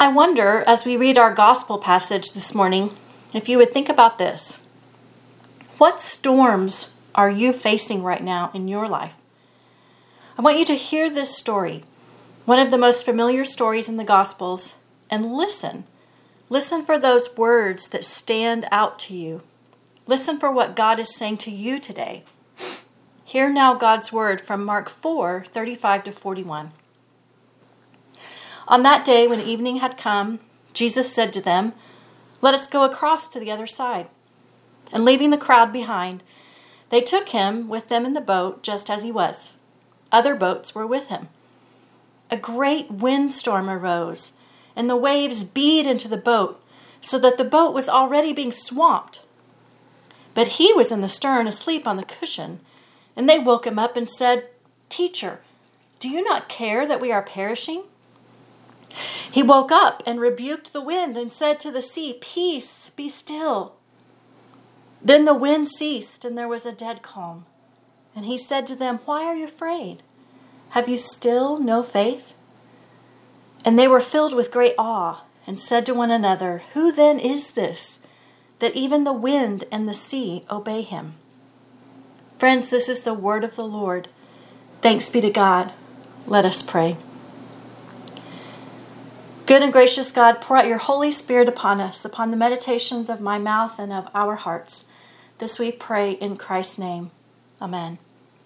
I wonder, as we read our gospel passage this morning, if you would think about this. What storms are you facing right now in your life? I want you to hear this story, one of the most familiar stories in the Gospels, and listen. Listen for those words that stand out to you. Listen for what God is saying to you today. Hear now God's word from Mark 4:35-41. On that day, when evening had come, Jesus said to them, "Let us go across to the other side." And leaving the crowd behind, they took him with them in the boat just as he was. Other boats were with him. A great windstorm arose, and the waves beat into the boat, so that the boat was already being swamped. But he was in the stern, asleep on the cushion. And they woke him up and said, "Teacher, do you not care that we are perishing?" He woke up and rebuked the wind and said to the sea, "Peace, be still." Then the wind ceased, and there was a dead calm. And he said to them, "Why are you afraid? Have you still no faith?" And they were filled with great awe and said to one another, "Who then is this, that even the wind and the sea obey him?" Friends, this is the word of the Lord. Thanks be to God. Let us pray. Good and gracious God, pour out your Holy Spirit upon us, upon the meditations of my mouth and of our hearts. This we pray in Christ's name. Amen.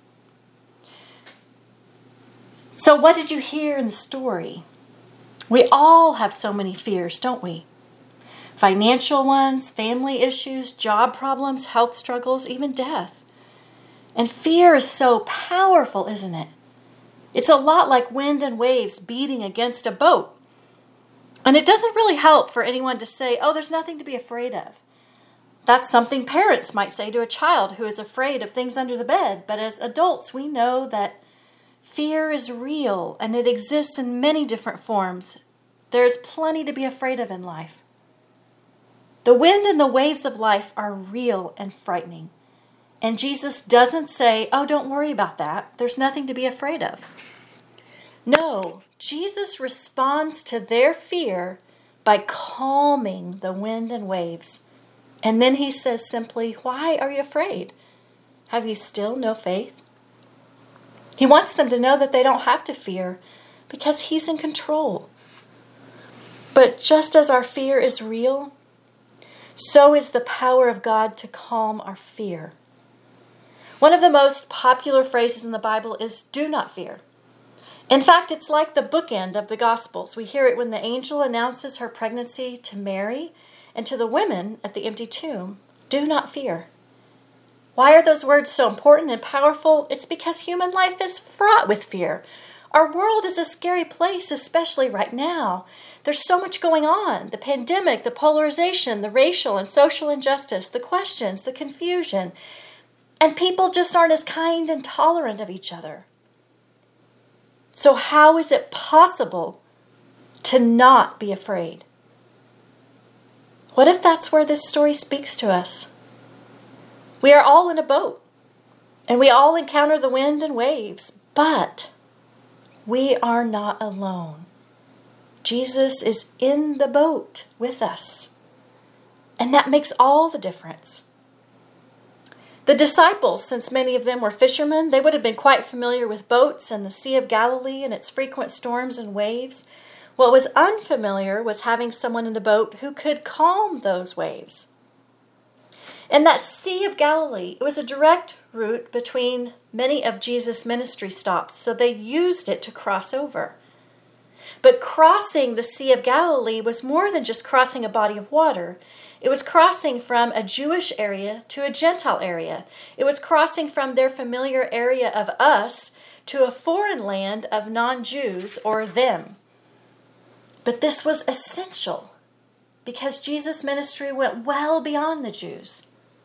So what did you hear in the story? We all have so many fears, don't we? Financial ones, family issues, job problems, health struggles, even death. And fear is so powerful, isn't it? It's a lot like wind and waves beating against a boat. And it doesn't really help for anyone to say, "Oh, there's nothing to be afraid of." That's something parents might say to a child who is afraid of things under the bed. But as adults, we know that fear is real and it exists in many different forms. There's plenty to be afraid of in life. The wind and the waves of life are real and frightening. And Jesus doesn't say, "Oh, don't worry about that. There's nothing to be afraid of." No, Jesus responds to their fear by calming the wind and waves. And then he says simply, "Why are you afraid? Have you still no faith?" He wants them to know that they don't have to fear because he's in control. But just as our fear is real, so is the power of God to calm our fear. One of the most popular phrases in the Bible is, "Do not fear." In fact, it's like the bookend of the Gospels. We hear it when the angel announces her pregnancy to Mary and to the women at the empty tomb. Do not fear. Why are those words so important and powerful? It's because human life is fraught with fear. Our world is a scary place, especially right now. There's so much going on. The pandemic, the polarization, the racial and social injustice, the questions, the confusion. And people just aren't as kind and tolerant of each other. So how is it possible to not be afraid? What if that's where this story speaks to us? We are all in a boat, and we all encounter the wind and waves, but we are not alone. Jesus is in the boat with us, and that makes all the difference. The disciples, since many of them were fishermen, they would have been quite familiar with boats and the Sea of Galilee and its frequent storms and waves. What was unfamiliar was having someone in the boat who could calm those waves. And that Sea of Galilee, it was a direct route between many of Jesus' ministry stops, so they used it to cross over. But crossing the Sea of Galilee was more than just crossing a body of water. It was crossing from a Jewish area to a Gentile area. It was crossing from their familiar area of us to a foreign land of non-Jews or them. But this was essential because Jesus' ministry went well beyond the Jews.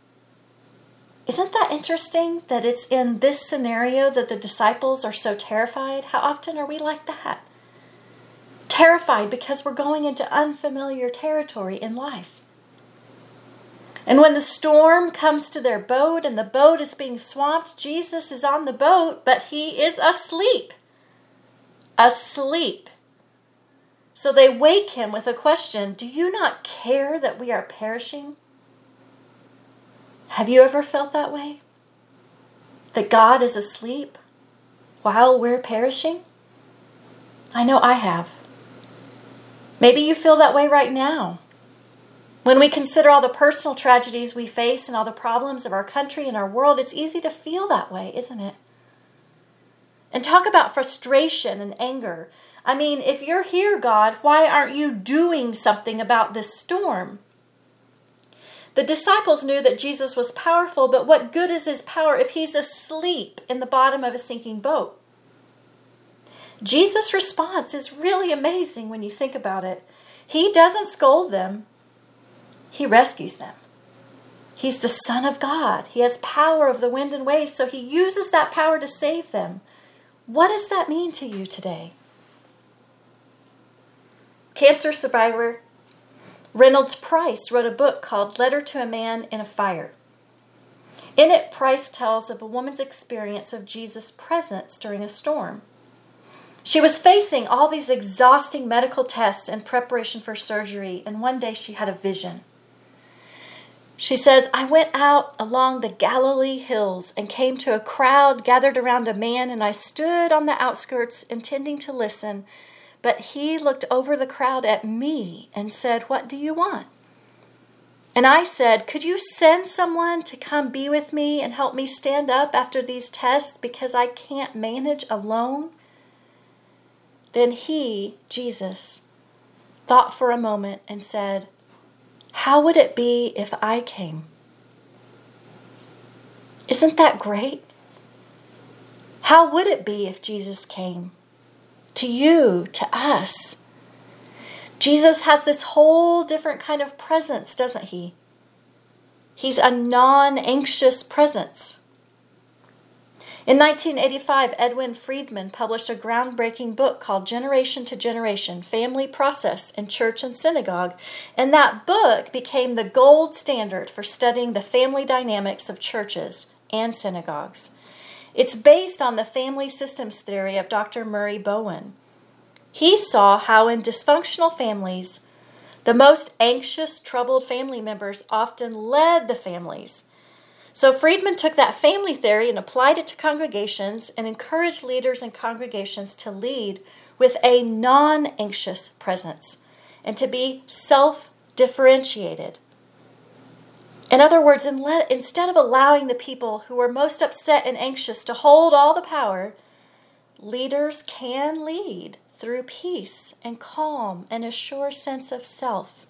Isn't that interesting that it's in this scenario that the disciples are so terrified? How often are we like that? Terrified because we're going into unfamiliar territory in life. And when the storm comes to their boat and the boat is being swamped, Jesus is on the boat, but he is asleep. Asleep. So they wake him with a question, do you not care that we are perishing? Have you ever felt that way? That God is asleep while we're perishing? I know I have. Maybe you feel that way right now. When we consider all the personal tragedies we face and all the problems of our country and our world, it's easy to feel that way, isn't it? And talk about frustration and anger. I mean, if you're here, God, why aren't you doing something about this storm? The disciples knew that Jesus was powerful, but what good is his power if he's asleep in the bottom of a sinking boat? Jesus' response is really amazing when you think about it. He doesn't scold them. He rescues them. He's the Son of God. He has power of the wind and waves, so he uses that power to save them. What does that mean to you today? Cancer survivor Reynolds Price wrote a book called Letter to a Man in a Fire. In it, Price tells of a woman's experience of Jesus' presence during a storm. She was facing all these exhausting medical tests in preparation for surgery, and one day she had a vision. She says, I went out along the Galilee hills and came to a crowd gathered around a man, and I stood on the outskirts intending to listen, but he looked over the crowd at me and said, what do you want? And I said, could you send someone to come be with me and help me stand up after these tests because I can't manage alone? Then he, Jesus, thought for a moment and said, how would it be if I came? Isn't that great? How would it be if Jesus came? To you, to us. Jesus has this whole different kind of presence, doesn't he? He's a non-anxious presence. In 1985, Edwin Friedman published a groundbreaking book called Generation to Generation, Family Process in Church and Synagogue, and that book became the gold standard for studying the family dynamics of churches and synagogues. It's based on the family systems theory of Dr. Murray Bowen. He saw how in dysfunctional families, the most anxious, troubled family members often led the families. So Friedman took that family theory and applied it to congregations and encouraged leaders in congregations to lead with a non-anxious presence and to be self-differentiated. In other words, instead of allowing the people who are most upset and anxious to hold all the power, leaders can lead through peace and calm and a sure sense of self.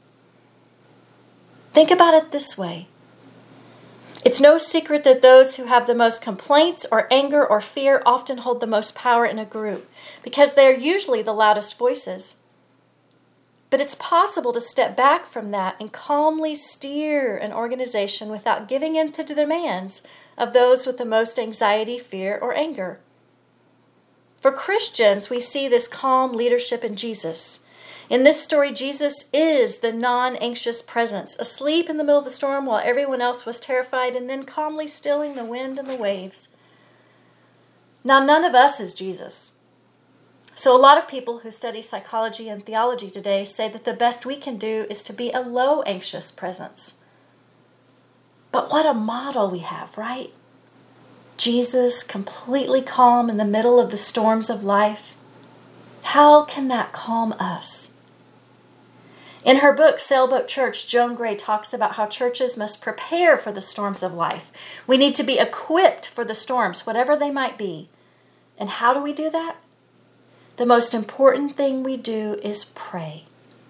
Think about it this way. It's no secret that those who have the most complaints or anger or fear often hold the most power in a group because they're usually the loudest voices. But it's possible to step back from that and calmly steer an organization without giving in to the demands of those with the most anxiety, fear, or anger. For Christians, we see this calm leadership in Jesus. In this story, Jesus is the non-anxious presence, asleep in the middle of the storm while everyone else was terrified, and then calmly stilling the wind and the waves. Now, none of us is Jesus. So a lot of people who study psychology and theology today say that the best we can do is to be a low anxious presence. But what a model we have, right? Jesus, completely calm in the middle of the storms of life. How can that calm us? In her book, Sailboat Church, Joan Gray talks about how churches must prepare for the storms of life. We need to be equipped for the storms, whatever they might be. And how do we do that? The most important thing we do is pray.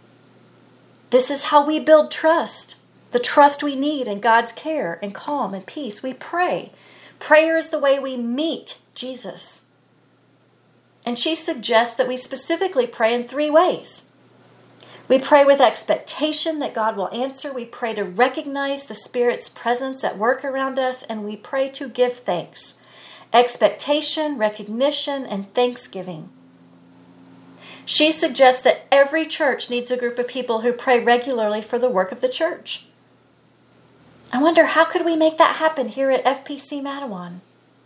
This is how we build trust, the trust we need in God's care and calm and peace. We pray. Prayer is the way we meet Jesus. And she suggests that we specifically pray in 3 ways. We pray with expectation that God will answer. We pray to recognize the Spirit's presence at work around us, and we pray to give thanks. Expectation, recognition, and thanksgiving. She suggests that every church needs a group of people who pray regularly for the work of the church. I wonder, how could we make that happen here at FPC Mattawan?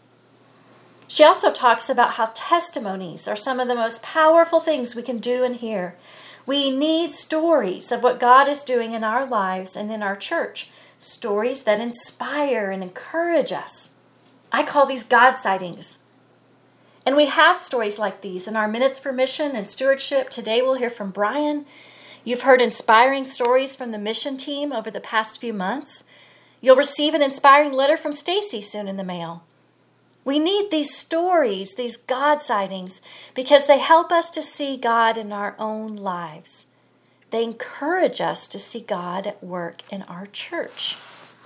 She also talks about how testimonies are some of the most powerful things we can do and hear. We need stories of what God is doing in our lives and in our church. Stories that inspire and encourage us. I call these God sightings. And we have stories like these in our Minutes for Mission and Stewardship. Today we'll hear from Brian. You've heard inspiring stories from the mission team over the past few months. You'll receive an inspiring letter from Stacy soon in the mail. We need these stories, these God sightings, because they help us to see God in our own lives. They encourage us to see God at work in our church.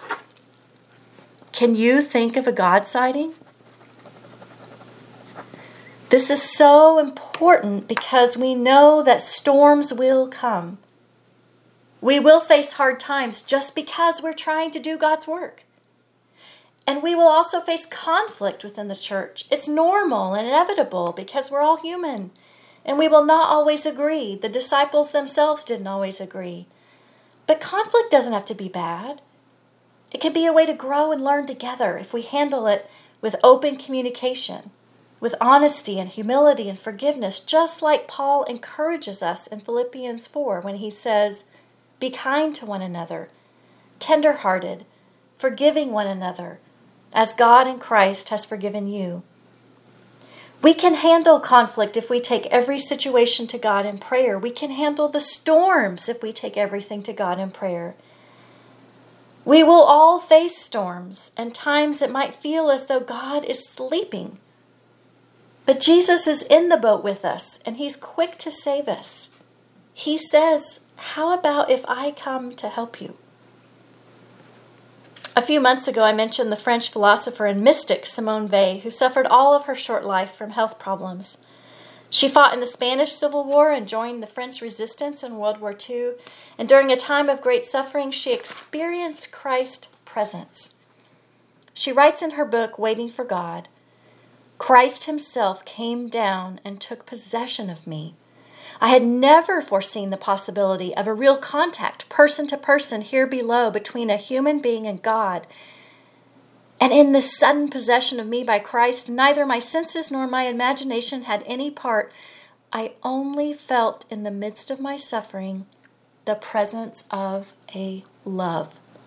Can you think of a God sighting? This is so important because we know that storms will come. We will face hard times just because we're trying to do God's work. And we will also face conflict within the church. It's normal and inevitable because we're all human. And we will not always agree. The disciples themselves didn't always agree. But conflict doesn't have to be bad. It can be a way to grow and learn together if we handle it with open communication, with honesty and humility and forgiveness, just like Paul encourages us in Philippians 4 when he says, "Be kind to one another, tender-hearted, forgiving one another, as God in Christ has forgiven you." We can handle conflict if we take every situation to God in prayer. We can handle the storms if we take everything to God in prayer. We will all face storms and times it might feel as though God is sleeping. But Jesus is in the boat with us and He's quick to save us. He says, "How about if I come to help you?" A few months ago, I mentioned the French philosopher and mystic Simone Weil, who suffered all of her short life from health problems. She fought in the Spanish Civil War and joined the French resistance in World War II. And during a time of great suffering, she experienced Christ's presence. She writes in her book, Waiting for God, "Christ Himself came down and took possession of me. I had never foreseen the possibility of a real contact, person to person, here below between a human being and God. And in this sudden possession of me by Christ, neither my senses nor my imagination had any part. I only felt in the midst of my suffering the presence of a love."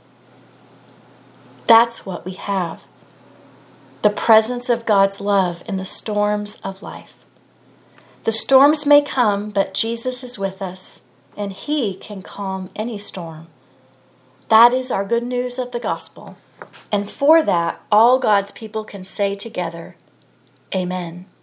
That's what we have. The presence of God's love in the storms of life. The storms may come, but Jesus is with us, and He can calm any storm. That is our good news of the gospel. And for that, all God's people can say together, Amen.